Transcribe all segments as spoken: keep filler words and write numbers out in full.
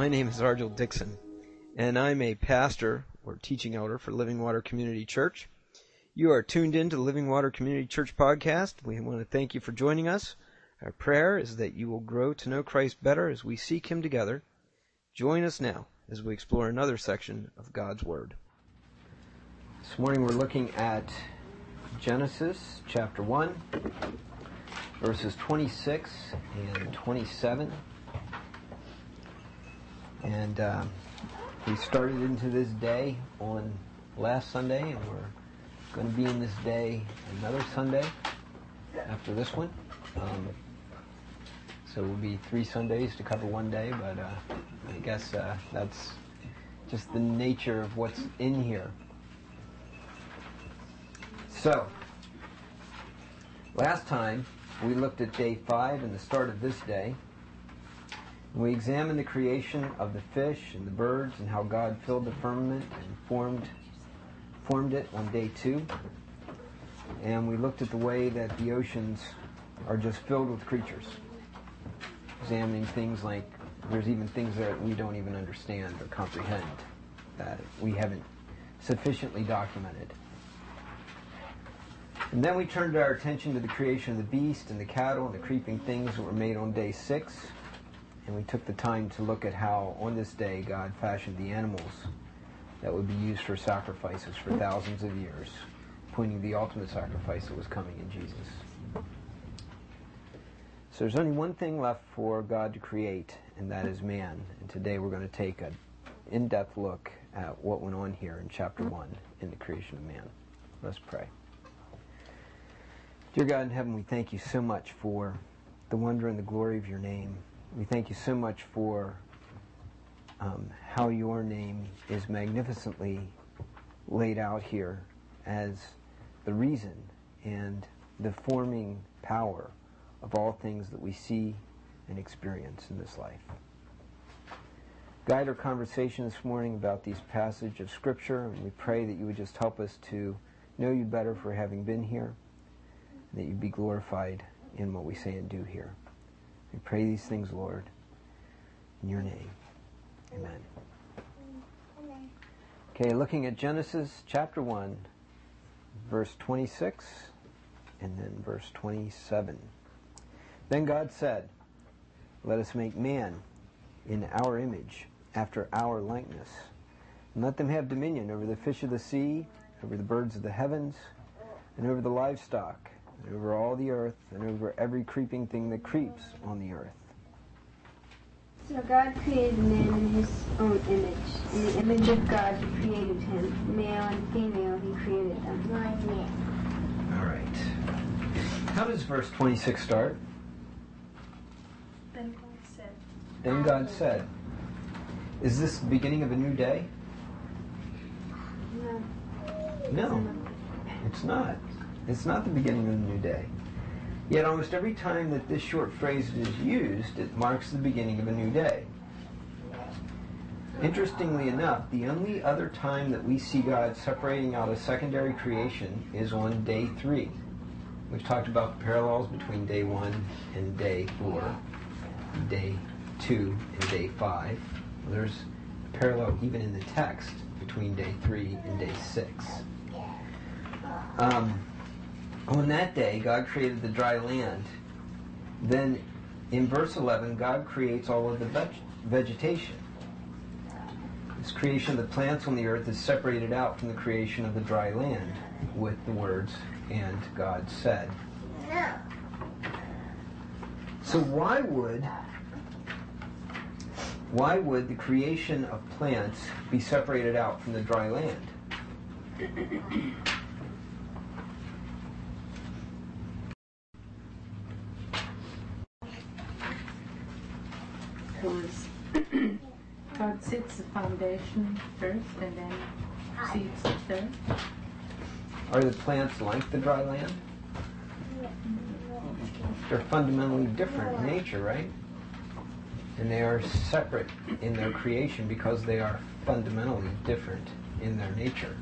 My name is Argel Dixon, and I'm a pastor or teaching elder for Living Water Community Church. You are tuned in to the Living Water Community Church podcast. We want to thank you for joining us. Our prayer is that you will grow to know Christ better as we seek Him together. Join us now as we explore another section of God's Word. This morning we're looking at Genesis chapter one, verses twenty-six and twenty-seven. And uh, we started into this day on last Sunday, and we're going to be in this day another Sunday after this one. Um, so we'll be three Sundays to cover one day, but uh, I guess uh, that's just the nature of what's in here. So, last time we looked at day five and the start of this day. We examined the creation of the fish and the birds and how God filled the firmament and formed formed it on day two. And we looked at the way that the oceans are just filled with creatures. Examining things like there's even things that we don't even understand or comprehend that we haven't sufficiently documented. And then we turned our attention to the creation of the beast and the cattle and the creeping things that were made on day six. And we took the time to look at how on this day God fashioned the animals that would be used for sacrifices for thousands of years, pointing to the ultimate sacrifice that was coming in Jesus. So there's only one thing left for God to create, and that is man. And today we're going to take an in-depth look at what went on here in chapter one in the creation of man. Let's pray. Dear God in heaven, we thank you so much for the wonder and the glory of your name. We thank you so much for um, how your name is magnificently laid out here as the reason and the forming power of all things that we see and experience in this life. Guide our conversation this morning about these passages of Scripture, and we pray that you would just help us to know you better for having been here, and that you'd be glorified in what we say and do here. We pray these things, Lord, in your name. Amen. Okay, looking at Genesis chapter one, verse twenty-six, and then verse twenty-seven. Then God said, "Let us make man in our image, after our likeness, and let them have dominion over the fish of the sea, over the birds of the heavens, and over the livestock, and over all the earth, and over every creeping thing that creeps on the earth." So God created man in his own image. In the image of God he created him. Male and female he created them. All right. How does verse twenty-six start? Then God said. Then God said. Is this the beginning of a new day? No. No, it's not. It's not the beginning of a new day. Yet almost every time that this short phrase is used, it marks the beginning of a new day. Interestingly enough, the only other time that we see God separating out a secondary creation is on day three. We've talked about the parallels between day one and day four, day two and day five. There's a parallel even in the text between day three and day six. Um, On that day, God created the dry land. Then, in verse eleven, God creates all of the veg- vegetation. This creation of the plants on the earth is separated out from the creation of the dry land with the words, "And God said." So why would, why would the creation of plants be separated out from the dry land? Because God sets the foundation first and then seeds the third. Are the plants like the dry land? They're fundamentally different in nature, right? And they are separate in their creation because they are fundamentally different in their nature.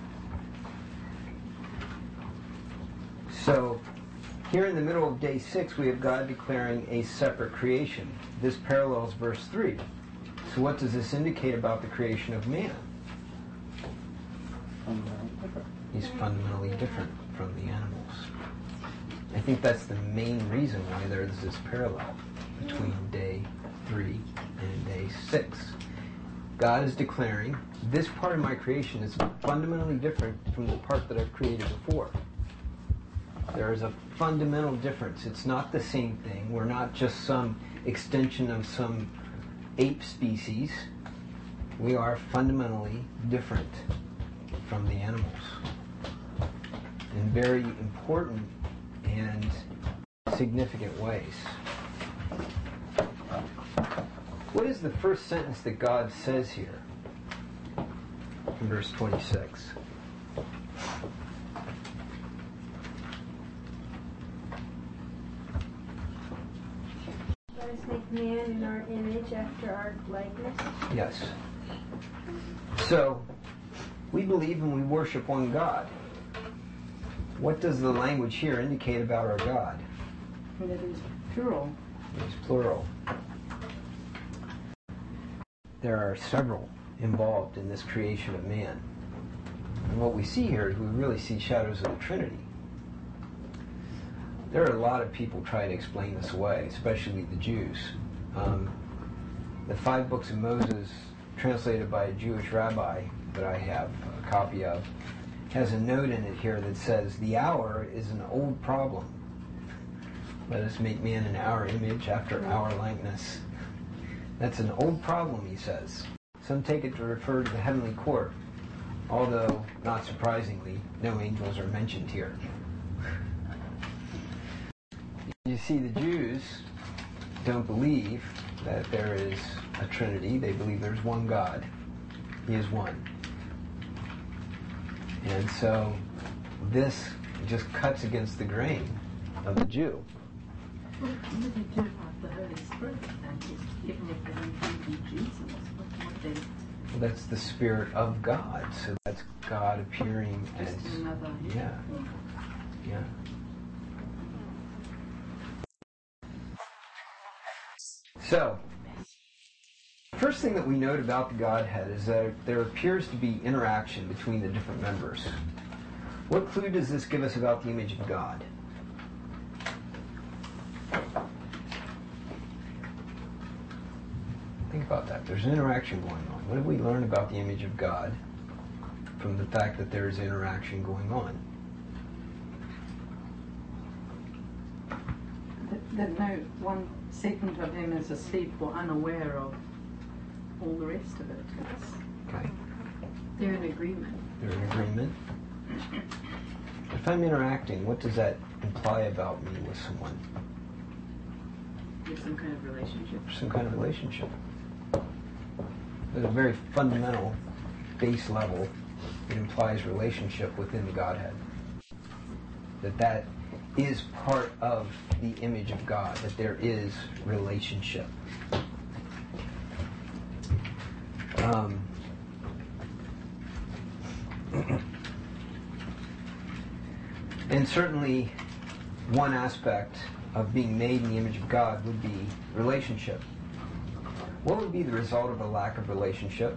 So, here in the middle of day six, we have God declaring a separate creation. This parallels verse three. So what does this indicate about the creation of man? He's fundamentally different from the animals. I think that's the main reason why there's this parallel between day three and day six. God is declaring, this part of my creation is fundamentally different from the part that I've created before. There is a fundamental difference. It's not the same thing. We're not just some extension of some ape species. We are fundamentally different from the animals in very important and significant ways. What is the first sentence that God says here in verse twenty-six? Let us make man in our image after our likeness. Yes. So, we believe and we worship one God. What does the language here indicate about our God? And it is plural. It's plural. There are several involved in this creation of man. And what we see here is we really see shadows of the Trinity. There are a lot of people trying to explain this away, especially the Jews. Um, the five books of Moses, translated by a Jewish rabbi that I have a copy of, has a note in it here that says, the hour is an old problem. Let us make man in our image after our likeness. That's an old problem, he says. Some take it to refer to the heavenly court, although, not surprisingly, no angels are mentioned here. You see, the Jews don't believe that there is a Trinity. They believe there's one God. He is one. And so this just cuts against the grain of the Jew. Well, what do they do about the Holy Spirit? And even if they don't believe in Jesus, what what they... Well, that's the Spirit of God. So that's God appearing Just as... another... Yeah. Yeah. So, first thing that we note about the Godhead is that there appears to be interaction between the different members. What clue does this give us about the image of God? Think about that. There's an interaction going on. What do we learn about the image of God from the fact that there is interaction going on? That no one segment of him is asleep or unaware of all the rest of it. It's, Okay. they're in agreement. They're in agreement. If I'm interacting, what does that imply about me with someone? There's some kind of relationship. Some kind of relationship. At a very fundamental base level, it implies relationship within the Godhead. That that is part of the image of God, that there is relationship. Um, and certainly one aspect of being made in the image of God would be relationship. What would be the result of a lack of relationship?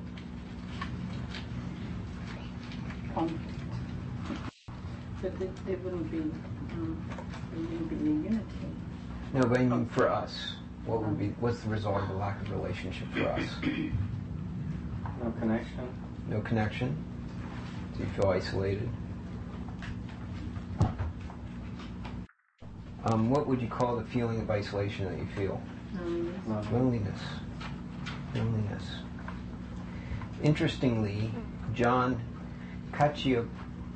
Conflict. But there, there wouldn't be, um, there wouldn't be any unity. No, but I mean for us. What would be? What's the result of a lack of relationship for us? No connection. No connection. Do you feel isolated? Um, what would you call the feeling of isolation that you feel? Um, No. Loneliness. Loneliness. Interestingly, John Cacioppo,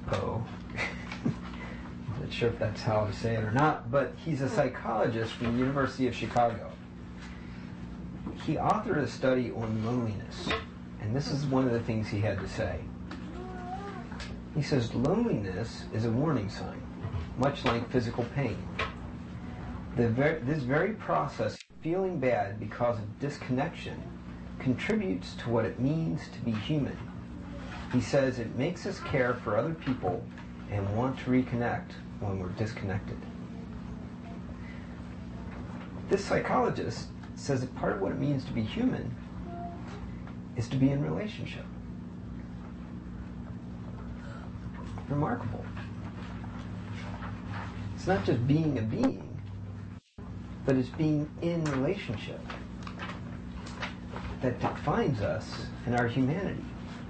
I'm not sure if that's how to say it or not, but he's a psychologist from the University of Chicago. He authored a study on loneliness, and this is one of the things he had to say. He says, loneliness is a warning sign, much like physical pain. The ver- this very process, feeling bad because of disconnection, contributes to what it means to be human. He says it makes us care for other people and want to reconnect when we're disconnected. This psychologist says that part of what it means to be human is to be in relationship. Remarkable. It's not just being a being, but it's being in relationship that defines us and our humanity.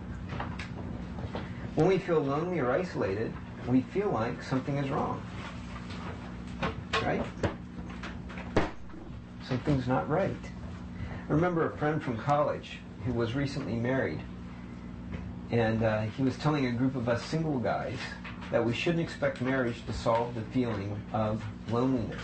When we feel lonely or isolated, we feel like something is wrong. Right? Something's not right. I remember a friend from college who was recently married, and uh, he was telling a group of us single guys that we shouldn't expect marriage to solve the feeling of loneliness.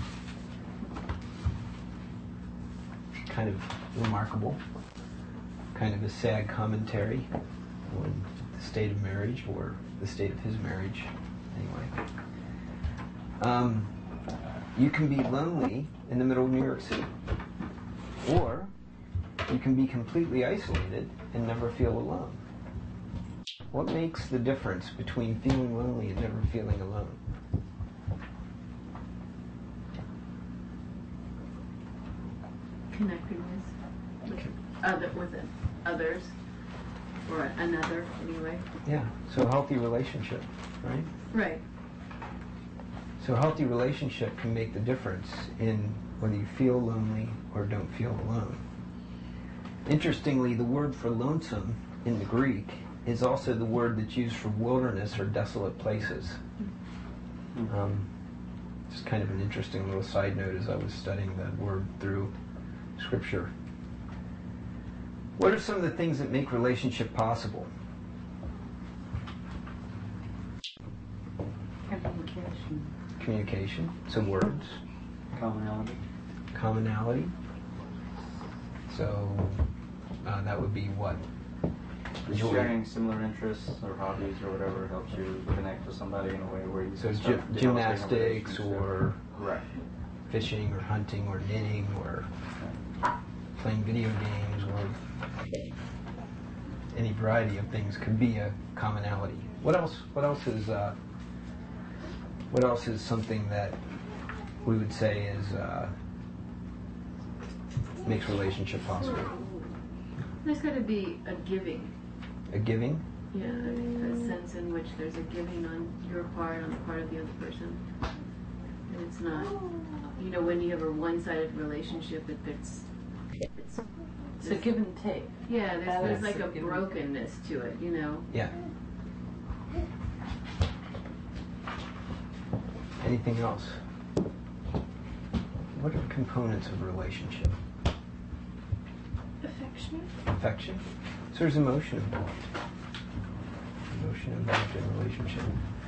Kind of remarkable, kind of a sad commentary on the state of marriage, or the state of his marriage, anyway. Um, you can be lonely in the middle of New York City, or you can be completely isolated and never feel alone. What makes the difference between feeling lonely and never feeling alone? Connectedness with other with others, or another anyway. Yeah, so a healthy relationship, right? Right. So a healthy relationship can make the difference in whether you feel lonely or don't feel alone. Interestingly, the word for lonesome in the Greek is also the word that's used for wilderness or desolate places. Um, just kind of an interesting little side note as I was studying that word through Scripture. What are some of the things that make relationship possible? Communication. Communication, some words. Commonality. Commonality. So uh, that would be what? Just sharing similar interests or hobbies or whatever helps you connect with somebody in a way where you So can gy- start gymnastics developing a or right. fishing or hunting or knitting or playing video games or any variety of things could be a commonality. What else? What else is? Uh, what else is something that we would say is uh, makes relationship possible? There's got to be a giving. A giving. Yeah, a, a sense in which there's a giving on your part, on the part of the other person. And it's not, you know, when you have a one-sided relationship, it, it's it's It's a give and take. yeah, there's, there's Balance like a of give and brokenness to it, you know. Yeah. Anything else? What are components of a relationship? Affection. Affection. So there's emotion involved. Emotion involved in a relationship.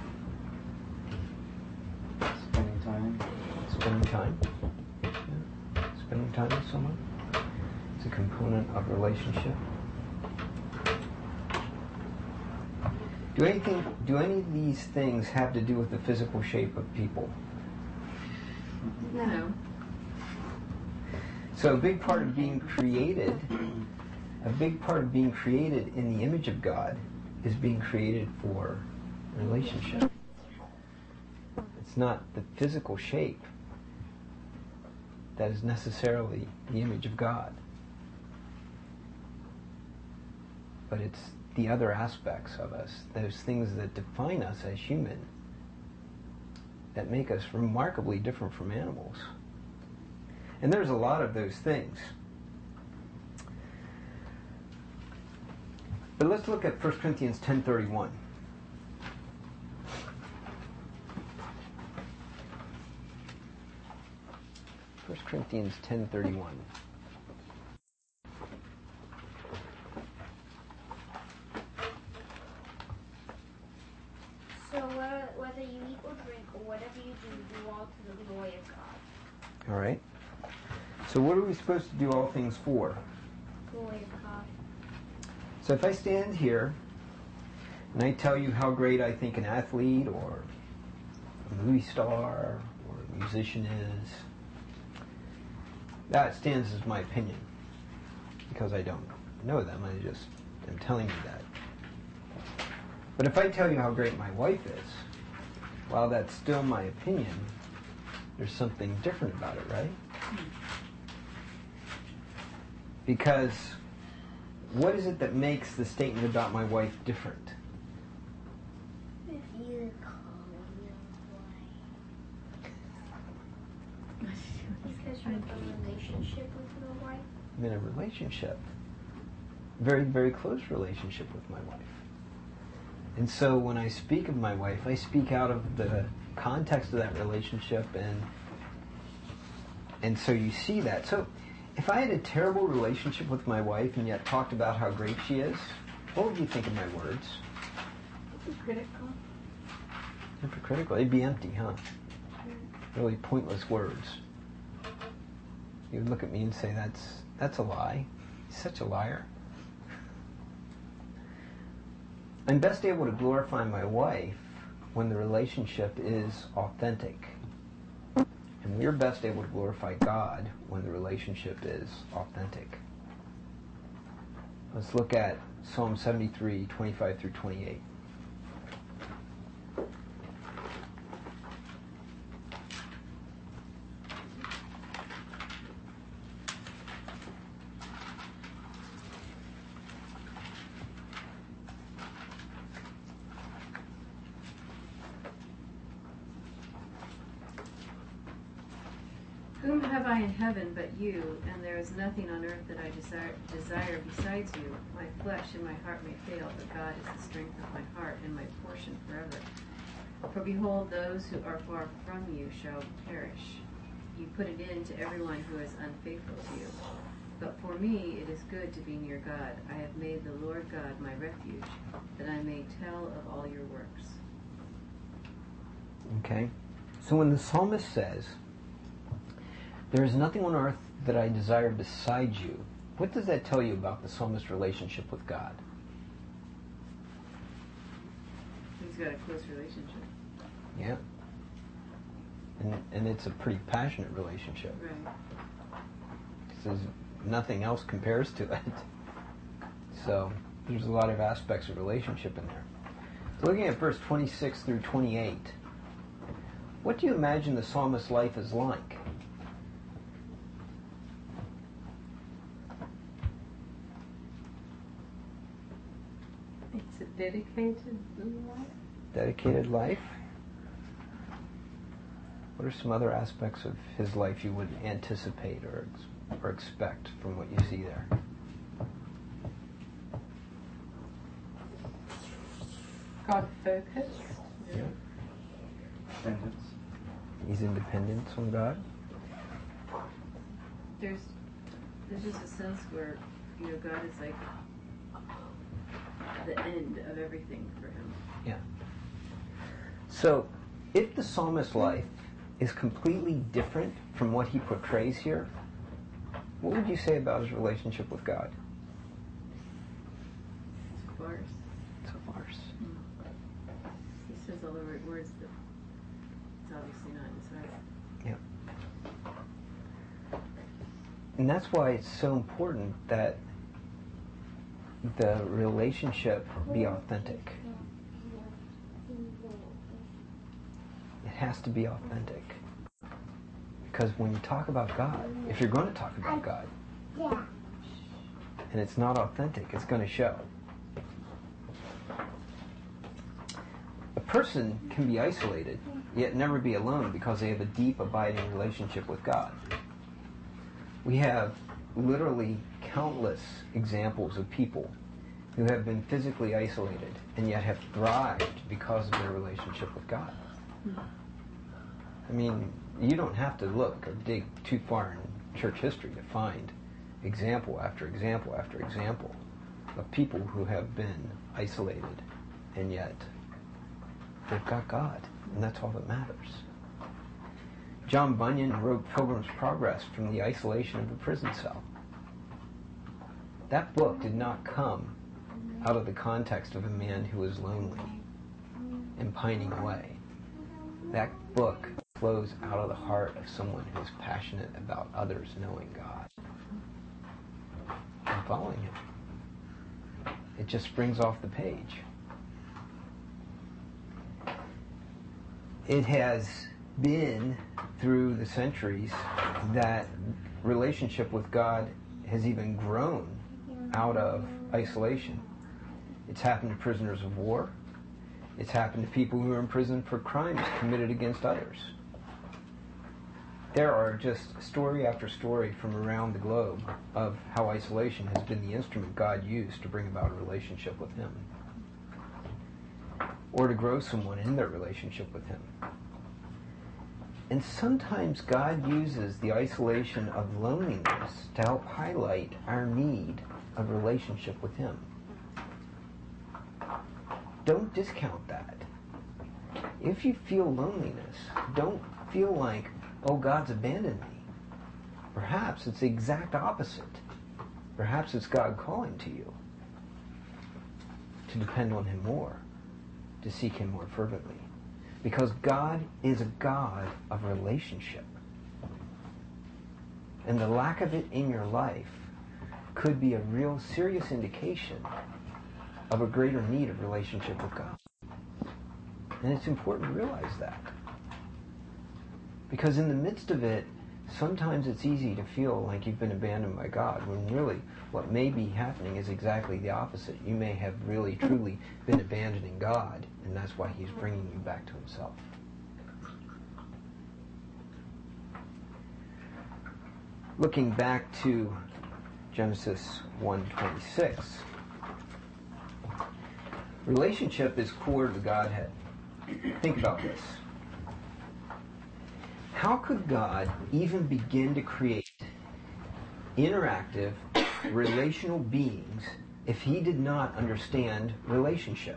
Spending time. Spending time. Yeah. Spending time with someone. It's a component of a relationship. Do anything? Do any of these things have to do with the physical shape of people? No. So a big part of being created, a big part of being created in the image of God is being created for relationship. It's not the physical shape that is necessarily the image of God, but it's the other aspects of us, those things that define us as human, that make us remarkably different from animals. And there's a lot of those things. But let's look at First Corinthians ten thirty-one. First Corinthians ten thirty-one. So whether, whether you eat or drink or whatever you do, do all to the glory of God. All right. So what are we supposed to do all things for? Glory of God. So if I stand here and I tell you how great I think an athlete or a movie star or a musician is, that stands as my opinion, because I don't know them. I just am telling you that. But if I tell you how great my wife is, while that's still my opinion, there's something different about it, right? Because what is it that makes the statement about my wife different? If you call your wife. Because you have a relationship with your wife? I'm in a relationship. Very, very close relationship with my wife. And so when I speak of my wife, I speak out of the context of that relationship, and and so you see that. So if I had a terrible relationship with my wife and yet talked about how great she is, what would you think of my words? Hypocritical. Hypocritical. They'd be empty, huh? Really pointless words. You would look at me and say, that's that's a lie. He's such a liar. I'm best able to glorify my wife when the relationship is authentic. And we're best able to glorify God when the relationship is authentic. Let's look at Psalm seventy-three, twenty-five through twenty-eight. Whom have I in heaven but you, and there is nothing on earth that I desire, desire besides you. My flesh and my heart may fail, but God is the strength of my heart and my portion forever. For behold, those who are far from you shall perish. You put an end to everyone who is unfaithful to you. But for me it is good to be near God. I have made the Lord God my refuge, that I may tell of all your works. Okay? So when the psalmist says, there is nothing on earth that I desire besides you, what does that tell you about the psalmist's relationship with God? He's got a close relationship. Yeah. And, and it's a pretty passionate relationship. Right. Because nothing else compares to it. So there's a lot of aspects of relationship in there. So looking at verse twenty-six through twenty-eight, what do you imagine the psalmist's life is like? It's a dedicated life. Dedicated life? What are some other aspects of his life you would anticipate or ex- or expect from what you see there? God focused. Yeah. Dependence. He's independent on God. There's there's just a sense where, you know, God is like the end of everything for him. Yeah. So, if the psalmist's life is completely different from what he portrays here, what would you say about his relationship with God? It's a farce. It's a farce. He says all the right words, but it's obviously not in his heart. Yeah. And that's why it's so important that the relationship be authentic. It has to be authentic. Because when you talk about God, if you're going to talk about God, and it's not authentic, it's going to show. A person can be isolated, yet never be alone because they have a deep, abiding relationship with God. We have literally countless examples of people who have been physically isolated and yet have thrived because of their relationship with God. I mean, you don't have to look or dig too far in church history to find example after example after example of people who have been isolated and yet they've got God, and that's all that matters. John Bunyan wrote Pilgrim's Progress from the isolation of a prison cell. That book did not come out of the context of a man who was lonely and pining away. That book flows out of the heart of someone who is passionate about others knowing God and following him. It just springs off the page. It has been through the centuries that relationship with God has even grown out of isolation. It's happened to prisoners of war. It's happened to people who are in prison for crimes committed against others. There are just story after story from around the globe of how isolation has been the instrument God used to bring about a relationship with Him, or to grow someone in their relationship with Him. And sometimes God uses the isolation of loneliness to help highlight our need of relationship with Him. Don't discount that. If you feel loneliness, don't feel like, oh, God's abandoned me. Perhaps it's the exact opposite. Perhaps it's God calling to you to depend on Him more, to seek Him more fervently. Because God is a God of relationship. And the lack of it in your life could be a real serious indication of a greater need of relationship with God. And it's important to realize that. Because in the midst of it, sometimes it's easy to feel like you've been abandoned by God, when really what may be happening is exactly the opposite. You may have really, truly been abandoning God, and that's why He's bringing you back to Himself. Looking back to Genesis one twenty-six, relationship is core to the Godhead. Think about this. How could God even begin to create interactive, relational beings if He did not understand relationship?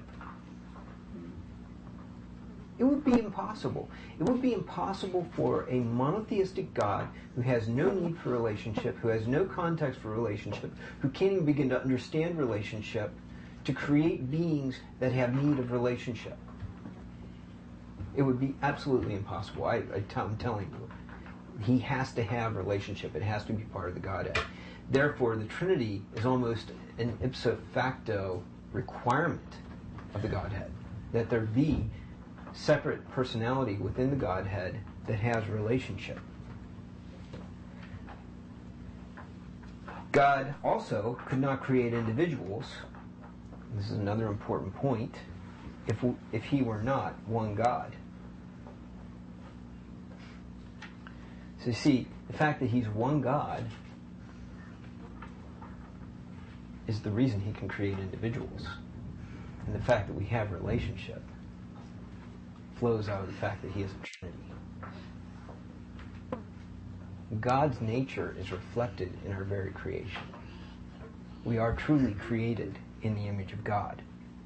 It would be impossible. It would be impossible for a monotheistic God who has no need for relationship, who has no context for relationship, who can't even begin to understand relationship, to create beings that have need of relationship. It would be absolutely impossible. I, I t- I'm telling you. He has to have relationship. It has to be part of the Godhead. Therefore, the Trinity is almost an ipso facto requirement of the Godhead, that there be separate personality within the Godhead that has relationship. God also could not create individuals. This is another important point. If, if He were not one God. So you see, the fact that He's one God is the reason He can create individuals. And the fact that we have relationship flows out of the fact that He is a Trinity. God's nature is reflected in our very creation. We are truly created in the image of God.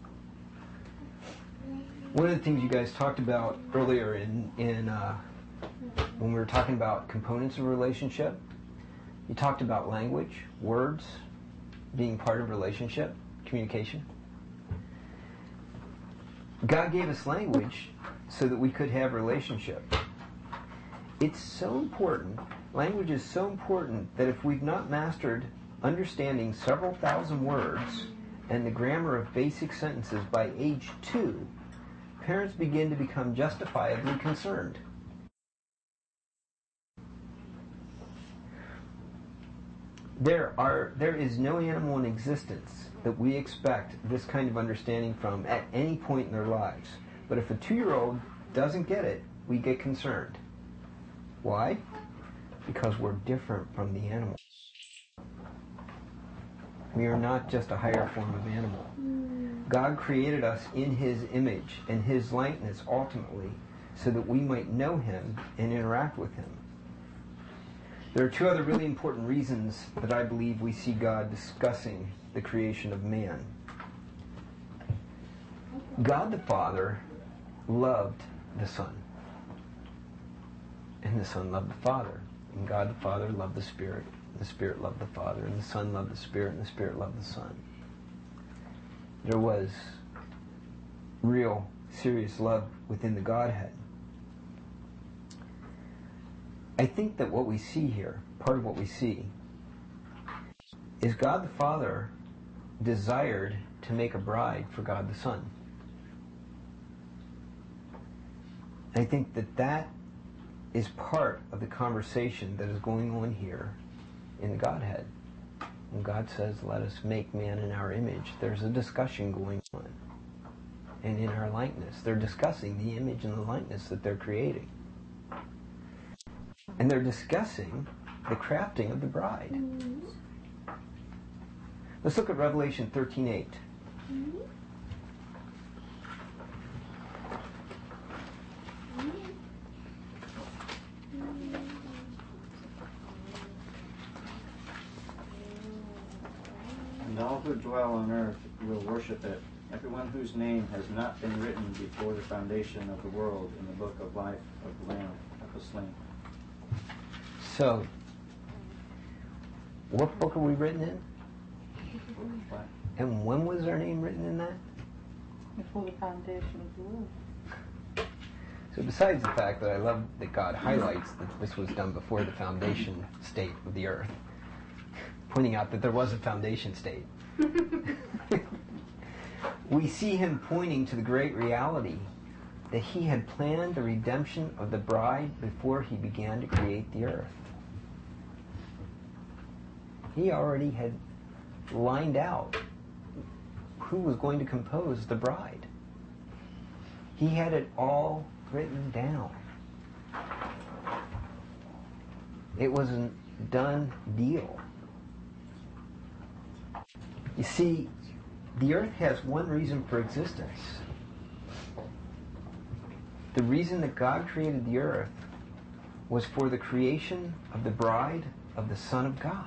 One of the things you guys talked about earlier in, in uh, when we were talking about components of a relationship, you talked about language, words being part of relationship, communication. God gave us language so that we could have relationship. It's so important, language is so important, that if we've not mastered understanding several thousand words and the grammar of basic sentences by age two, parents begin to become justifiably concerned. There are there is no animal in existence that we expect this kind of understanding from at any point in their lives. But if a two-year-old doesn't get it, we get concerned. Why? Because we're different from the animals. We are not just a higher form of animal. God created us in His image and His likeness ultimately so that we might know Him and interact with Him. There are two other really important reasons that I believe we see God discussing the creation of man. God the Father loved the Son. And the Son loved the Father. And God the Father loved the Spirit. The Spirit loved the Father. And the Son loved the Spirit. And the Spirit loved the Son. There was real, serious love within the Godhead. I think that what we see here, part of what we see, is God the Father desired to make a bride for God the Son. I think that that is part of the conversation that is going on here in the Godhead. when God says, let us make man in our image, there's a discussion going on. And in our likeness, they're discussing the image and the likeness that they're creating. And they're discussing the crafting of the bride. Let's look at Revelation thirteen eight. And all who dwell on earth will worship it, everyone whose name has not been written before the foundation of the world in the book of life of the Lamb that was slain. So, what book are we written in? What? And when was our name written in that? Before the foundation of the world. So besides the fact that I love that God highlights that this was done before the foundation state of the earth, pointing out that there was a foundation state, we see him pointing to the great reality that he had planned the redemption of the bride before he began to create the earth. He already had lined out who was going to compose the bride. He had it all written down. It was a done deal. You see, the earth has one reason for existence. The reason that God created the earth was for the creation of the bride of the Son of God.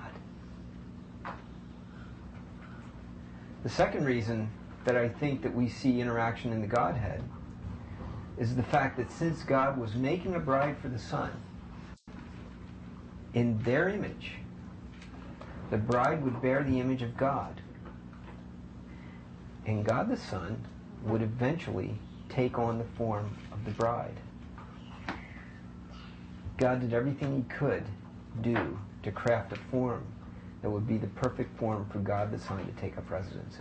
The second reason that I think that we see interaction in the Godhead is the fact that since God was making a bride for the Son, in their image, the bride would bear the image of God. And God the Son would eventually take on the form of the bride. God did everything he could do to craft a form that would be the perfect form for God the Son to take up residence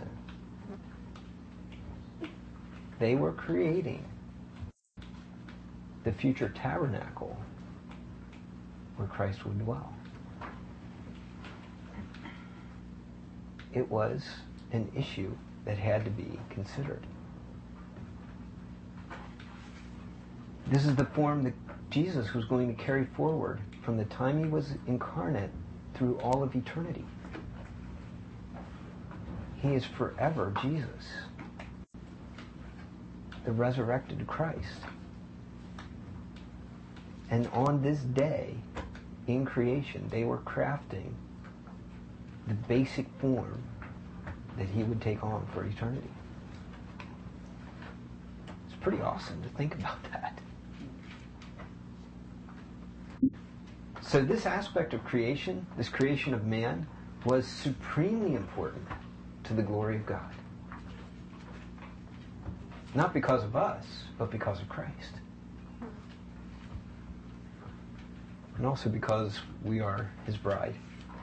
in. They were creating the future tabernacle where Christ would dwell. It was an issue that had to be considered. This is the form that Jesus was going to carry forward from the time he was incarnate through all of eternity. He is forever Jesus, the resurrected Christ. And on this day, in creation, they were crafting the basic form that he would take on for eternity. It's pretty awesome to think about that. So this aspect of creation, this creation of man, was supremely important to the glory of God. Not because of us, but because of Christ. And also because we are his bride.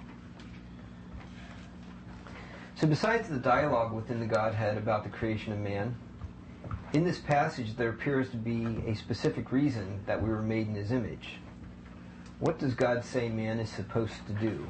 So besides the dialogue within the Godhead about the creation of man, in this passage there appears to be a specific reason that we were made in his image. What does God say man is supposed to do?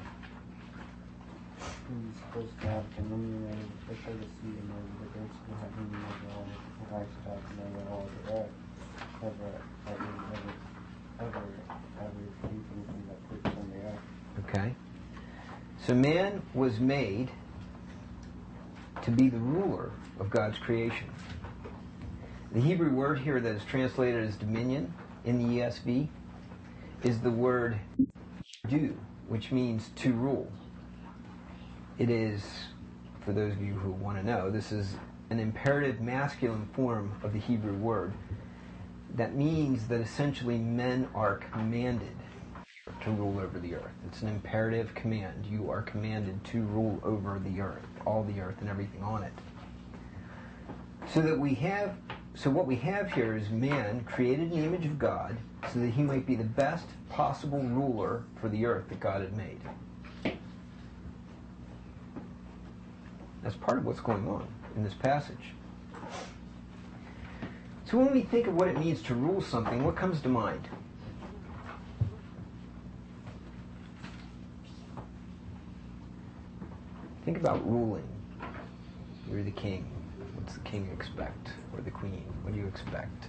He's supposed to have dominion over the fish of the sea and over the birds of the heaven and over all the livestock and over all the earth, over every, every, every, every creeping thing that creeps on the earth. Okay. So man was made to be the ruler of God's creation. The Hebrew word here that is translated as dominion in the E S V is the word do, which means to rule. It is, for those of you who want to know, this is an imperative masculine form of the Hebrew word. That means that essentially men are commanded to rule over the earth. It's an imperative command. You are commanded to rule over the earth, all the earth and everything on it. So that we have, so what we have here is man created in the image of God so that he might be the best possible ruler for the earth that God had made. That's part of what's going on in this passage. So when we think of what it means to rule something, what comes to mind? think about ruling. You're the king. What's the king expect? Or the queen? What do you expect?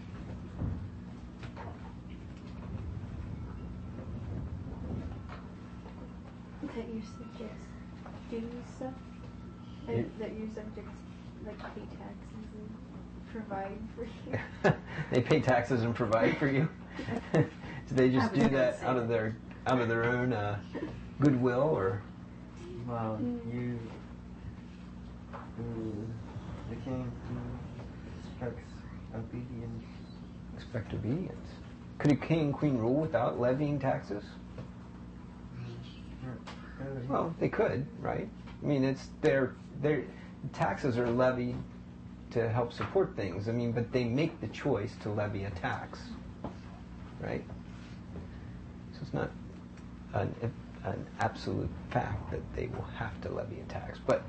That your subjects do stuff. You- And that your subjects like pay taxes and provide for you. They pay taxes and provide for you. Do they just do that out of their out of their own uh, goodwill, or? Well, you, uh, the king expects obedience. Expect obedience. Could a king and queen rule without levying taxes? Well, they could, right? I mean, it's their their taxes are levied to help support things. I mean, but they make the choice to levy a tax, right? So it's not an, an absolute fact that they will have to levy a tax. But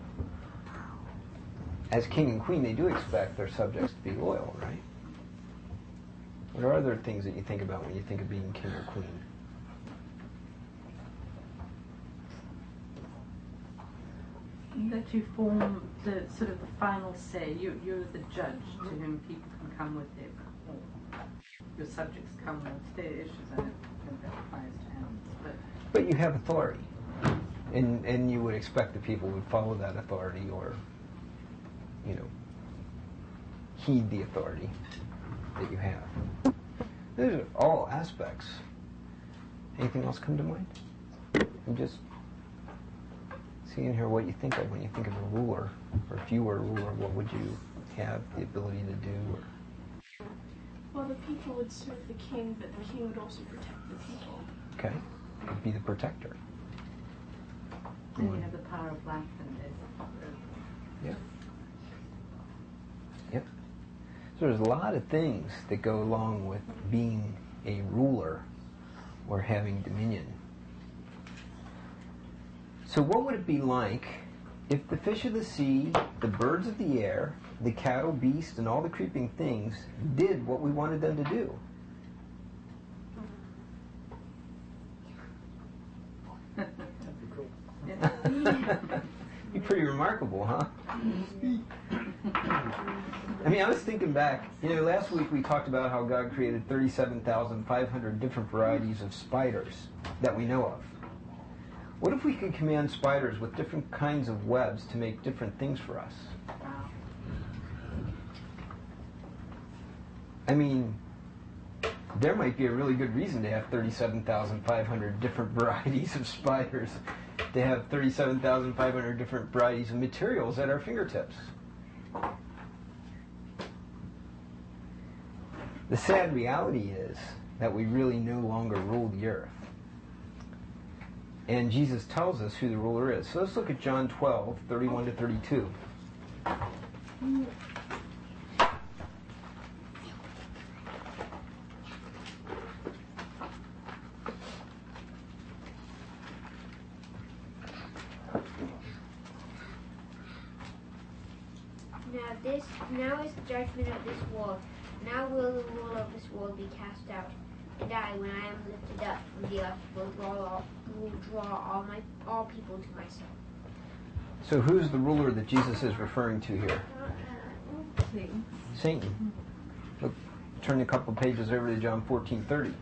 as king and queen, they do expect their subjects to be loyal, right? What are other things that you think about when you think of being king or queen? That you form the sort of the final say. You, you're the judge to whom people can come with their, or your subjects come with their issues. I don't think that applies to animals, but But you have authority, and and you would expect that people would follow that authority, or, you know, heed the authority that you have. Those are all aspects. Anything else come to mind? I'm just seeing here what you think of when you think of a ruler, or if you were a ruler, what would you have the ability to do? Or, Well, the people would serve the king, but the king would also protect the people. okay, you'd be the protector. then you have the power of life and death. Yeah. Yep. So there's a lot of things that go along with being a ruler or having dominion. So what would it be like if the fish of the sea, the birds of the air, the cattle, beasts, and all the creeping things did what we wanted them to do? Be pretty remarkable, huh? I mean, I was thinking back, you know, last week we talked about how God created thirty-seven thousand five hundred different varieties of spiders that we know of. What if we could command spiders with different kinds of webs to make different things for us? I mean, there might be a really good reason to have thirty-seven thousand five hundred different varieties of spiders, to have thirty-seven thousand five hundred different varieties of materials at our fingertips. The sad reality is that we really no longer rule the earth. And Jesus tells us who the ruler is. So let's look at John twelve, thirty-one to thirty-two. Now this now is the judgment of this world. Now will the ruler of this world be cast out. And I, when I am lifted up from the earth, will draw all, will draw all my all people to myself. So who's the ruler that Jesus is referring to here? Satan. Satan. Look, turn a couple pages over to John fourteen thirty.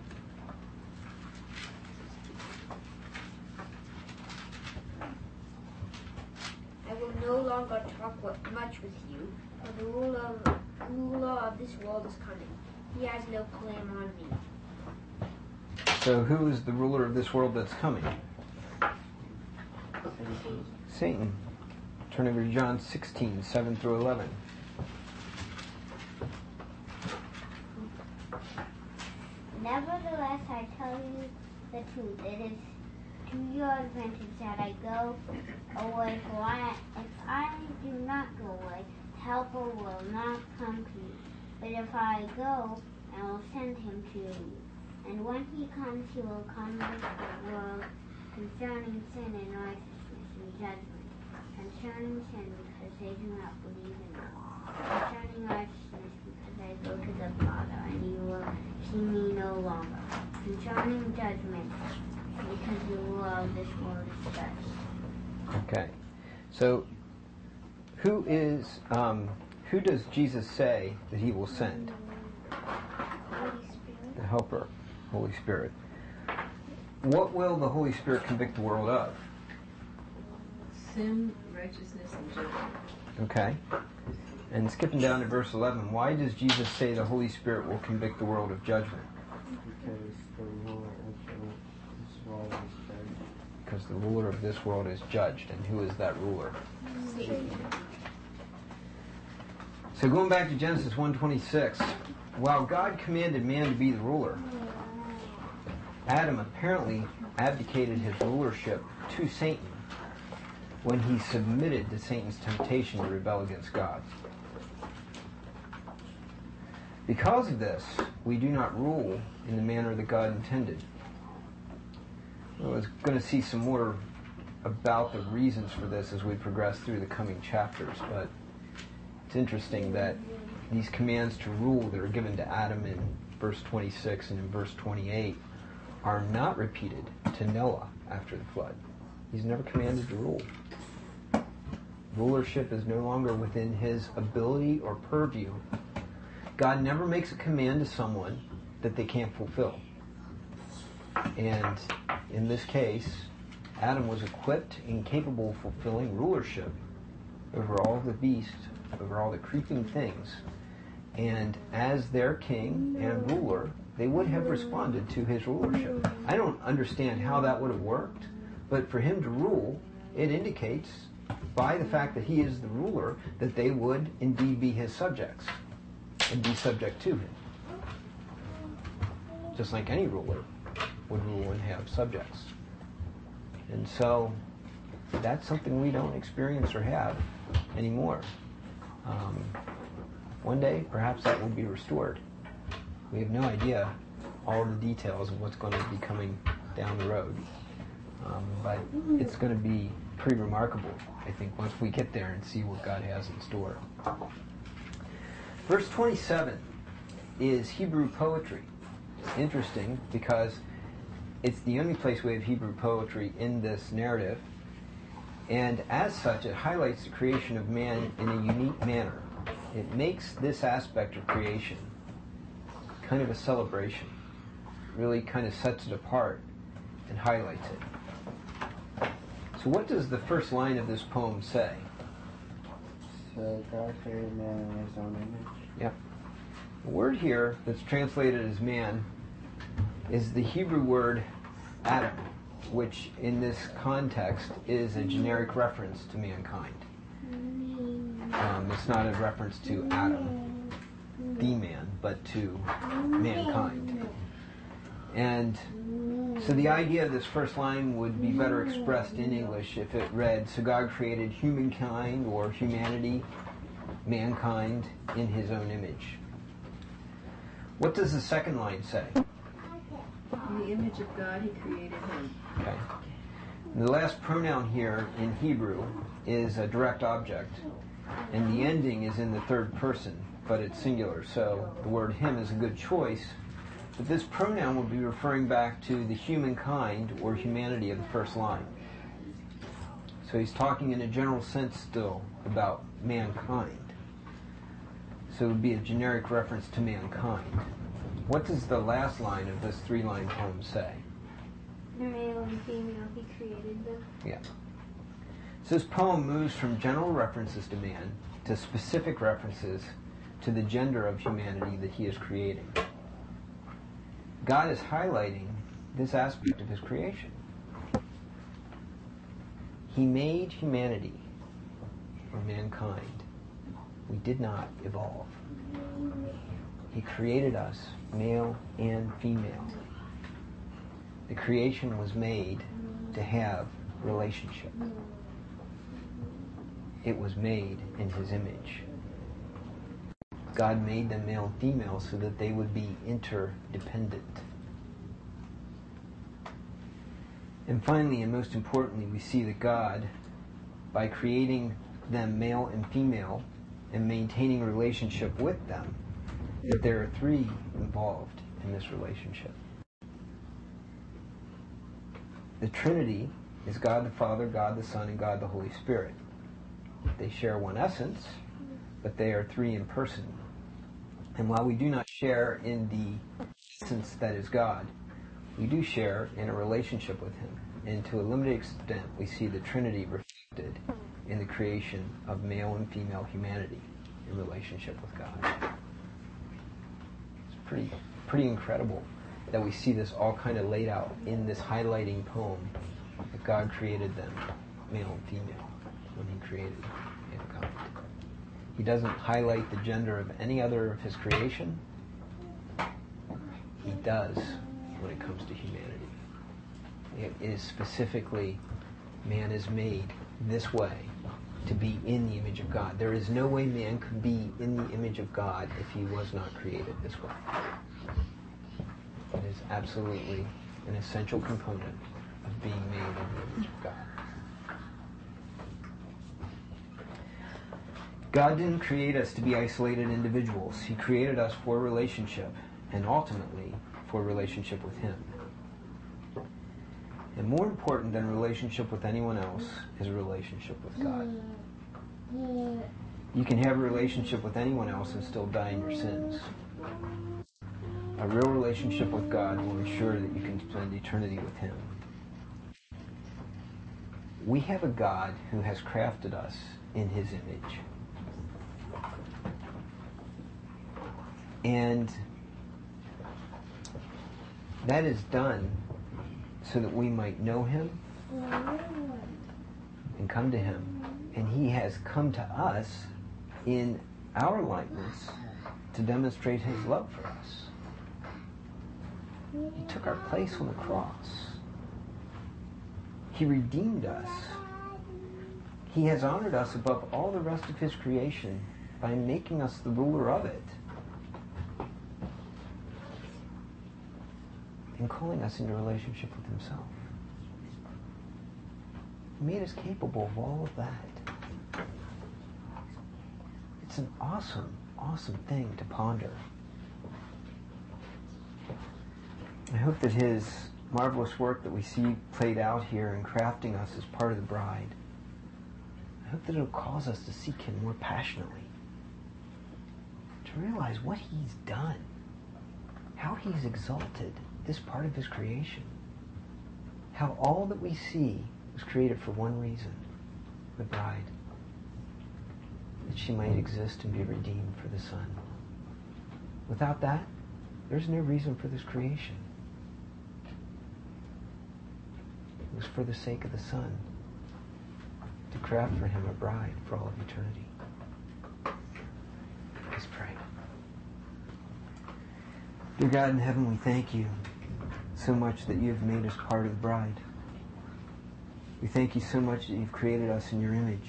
I will no longer talk what, much with you, for the ruler, ruler of this world is coming. He has no claim on me. So who is the ruler of this world that's coming? Satan. Turn over to John sixteen, seven through eleven. Nevertheless, I tell you the truth. It is to your advantage that I go away, for I, if I do not go away, the Helper will not come to you. But if I go, I will send him to you. And when he comes, he will convince the world concerning sin and righteousness and judgment. Concerning sin, because they do not believe in me. Concerning righteousness, because I go to the Father, and you will see me no longer. Concerning judgment, because the ruler of this world is judged. Okay. So, who is, um, who does Jesus say that he will send? Holy Spirit. The Helper, Holy Spirit. What will the Holy Spirit convict the world of? Sin, righteousness, and judgment. Okay. And skipping down to verse eleven, why does Jesus say the Holy Spirit will convict the world of judgment? Because the ruler of this world is judged. Because the ruler of this world is judged. And who is that ruler? Satan. So going back to Genesis one twenty-six, while God commanded man to be the ruler, Adam apparently abdicated his rulership to Satan when he submitted to Satan's temptation to rebel against God. Because of this, we do not rule in the manner that God intended. I was going to see some more about the reasons for this as we progress through the coming chapters, but it's interesting that these commands to rule that are given to Adam in verse twenty-six and in verse twenty-eight are not repeated to Noah after the flood. He's never commanded to rule. Rulership is no longer within his ability or purview. God never makes a command to someone that they can't fulfill. And in this case, Adam was equipped and capable of fulfilling rulership over all the beasts, over all the creeping things. And as their king and ruler, they would have responded to his rulership. I don't understand how that would have worked, but for him to rule, it indicates by the fact that he is the ruler that they would indeed be his subjects and be subject to him. Just like any ruler would rule and have subjects. And so that's something we don't experience or have anymore. Um, one day, perhaps that will be restored. We have no idea all the details of what's going to be coming down the road. Um, but it's going to be pretty remarkable, I think, once we get there and see what God has in store. Verse twenty-seven is Hebrew poetry. It's interesting because it's the only place we have Hebrew poetry in this narrative, and as such it highlights the creation of man in a unique manner. It makes this aspect of creation kind of a celebration. It really kind of sets it apart and highlights it. So what does the first line of this poem say? So God created man in his own image. Yep. The word here that's translated as man is the Hebrew word Adam, which in this context is a generic reference to mankind. Um, it's not a reference to Adam, the man, but to mankind. And so the idea of this first line would be better expressed in English if it read, so God created humankind or humanity, mankind, in his own image. What does the second line say? In the image of God, he created him. Okay. The last pronoun here in Hebrew is a direct object, and the ending is in the third person, but it's singular, so the word him is a good choice. But this pronoun will be referring back to the humankind or humanity of the first line. So he's talking in a general sense still about mankind. So it would be a generic reference to mankind. What does the last line of this three-line poem say? The male and female, he created them. Yeah. So this poem moves from general references to man to specific references to the gender of humanity that he is creating. God is highlighting this aspect of his creation. He made humanity, or mankind. We did not evolve. He created us, male and female. The creation was made to have relationship. It was made in his image. God made them male and female so that they would be interdependent. And finally, and most importantly, we see that God, by creating them male and female and maintaining a relationship with them, that there are three involved in this relationship. The Trinity is God the Father, God the Son, and God the Holy Spirit. They share one essence, but they are three in person. And while we do not share in the essence that is God, we do share in a relationship with Him. And to a limited extent, we see the Trinity reflected in the creation of male and female humanity in relationship with God. It's pretty, pretty incredible that we see this all kind of laid out in this highlighting poem that God created them, male and female, when He created mankind. He doesn't highlight the gender of any other of His creation. He does when it comes to humanity. It is specifically, man is made this way to be in the image of God. There is no way man could be in the image of God if he was not created this way. It is absolutely an essential component of being made in the image of God. God didn't create us to be isolated individuals. He created us for relationship, and ultimately for relationship with Him. And more important than a relationship with anyone else is a relationship with God. You can have a relationship with anyone else and still die in your sins. A real relationship with God will ensure that you can spend eternity with Him. We have a God who has crafted us in His image. And that is done so that we might know Him and come to Him. And He has come to us in our likeness to demonstrate His love for us. He took our place on the cross. He redeemed us. He has honored us above all the rest of His creation by making us the ruler of it and calling us into relationship with Himself. He made us capable of all of that. It's an awesome, awesome thing to ponder. I hope that His marvelous work that we see played out here in crafting us as part of the bride, I hope that it'll cause us to seek Him more passionately, to realize what He's done, how He's exalted this part of His creation, how all that we see was created for one reason, the bride, that she might exist and be redeemed for the Son. Without that, there's no reason for this creation. It was for the sake of the Son, to craft for Him a bride for all of eternity. Let's pray. Dear God in heaven, we thank You so much that You have made us part of the bride. We thank You so much that You've created us in Your image,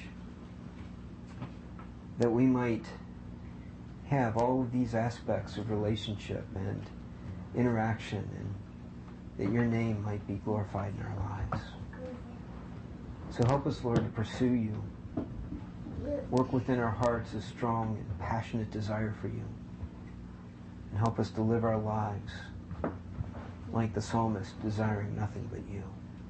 that we might have all of these aspects of relationship and interaction, and that Your name might be glorified in our lives. So help us, Lord, to pursue You. Work within our hearts a strong and passionate desire for You. And help us to live our lives like the psalmist, desiring nothing but You.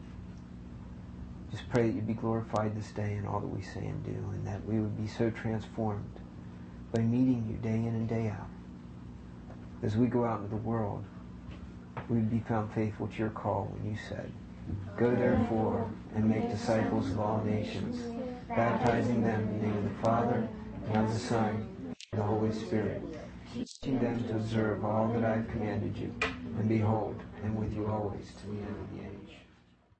Just pray that You be glorified this day in all that we say and do, and that we would be so transformed by meeting You day in and day out. As we go out into the world, we would be found faithful to Your call when You said, "Go therefore and make disciples of all nations, baptizing them in the name of the Father, and of the Son, and the Holy Spirit, teaching them to observe all that I have commanded you. And behold, I am with you always to the end of the age."